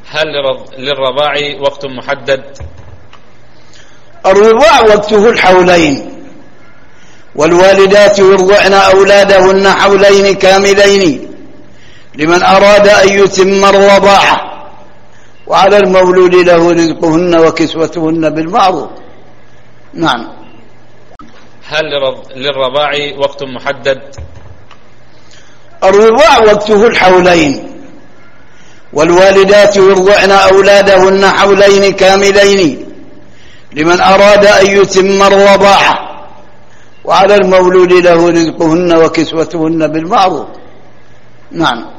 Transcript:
هل للرضاع وقت محدد؟ الرضاع وقته الحولين، والوالدات يرضعن أولادهن حولين كاملين لمن أراد أن يتم الرضاعة، وعلى المولود له رزقهن وكسوتهن بالمعروف. نعم. هل للرضاع وقت محدد؟ الرضاع وقته الحولين، والوالدات يرضعن أولادهن حولين كاملين لمن أراد أن يتم الرضاعة، وعلى المولود له رزقهن وكسوتهن بالمعروف. نعم.